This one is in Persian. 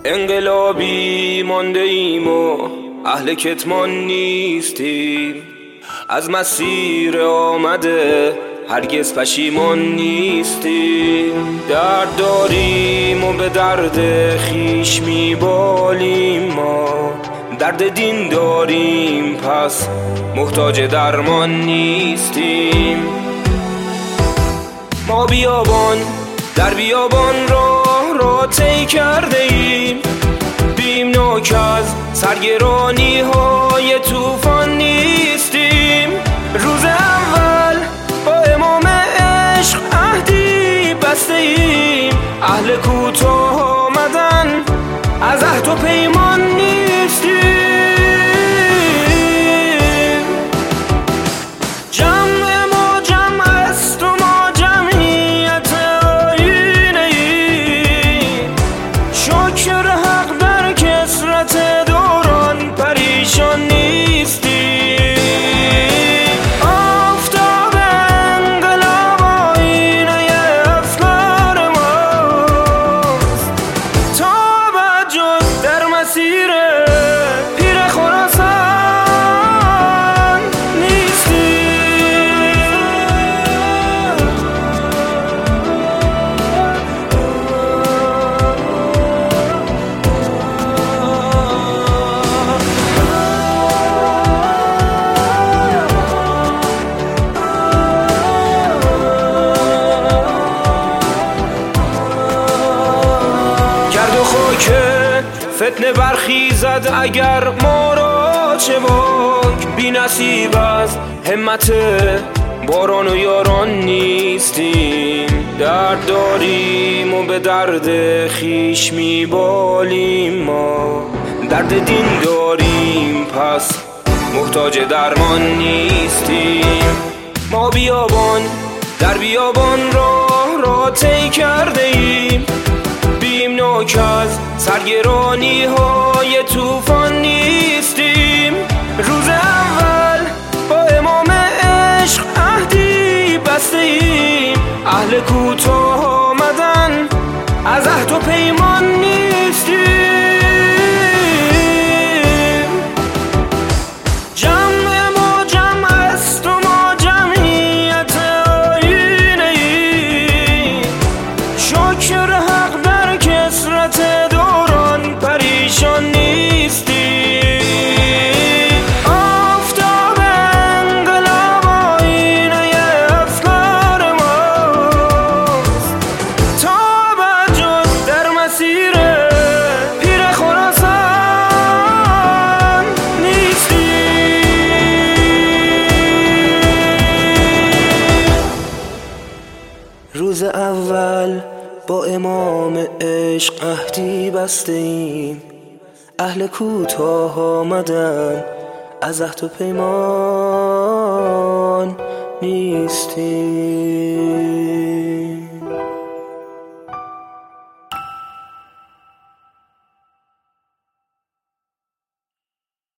انقلابی مانده ایم و اهل کتمان نیستیم، از مسیر آمده هرگز پشیمان نیستیم. درد داریم و به درد خویش میبالیم، ما درد دین داریم پس محتاج درمان نیستیم. ما بیابان در بیابان راه طی کرده ایم، بیمناک از سرگرانی های طوفان نیستیم. روز اول با امام عشق عهدی بسته ایم، اهل کوتاه آمدن از عهد و پیمان نیستیم. جمع ما جمع است و ما جمعیت آیینه ایم، شکر حق در کثرت دوران پریشان نیستیم. آفتاب انقلاب آینه افکار ماست، تا بعد جز در مسیر پیر خراسان نیستیم. گرد و خاک فتنه برخیزد اگر ما را چه باک، بی نصیب از همت باران و یاران نیستیم. درد داریم و به درد خویش میبالیم، ما درد دین داریم پس محتاج درمان نیستیم. ما بیابان در بیابان راه طی کرده ایم، بیمناک از سرگرانی های طوفان نیستیم. روز اول با امام عشق عهدی بسته ایم، اهل کوتاه آمدن از عهد و پیمان نیستیم. جمع ما جمع است و ما جمعیت آیینه ایم، شکر حق در کثرت دوران پریشان نیستیم. آفتاب انقلاب آینه افکار ماست، تا بعد جز در مسیر پیر خراسان نیستیم. روز اول با امام عشق عهدی بسته ایم، اهل کوتاه آمدن از عهد و پیمان نیستیم.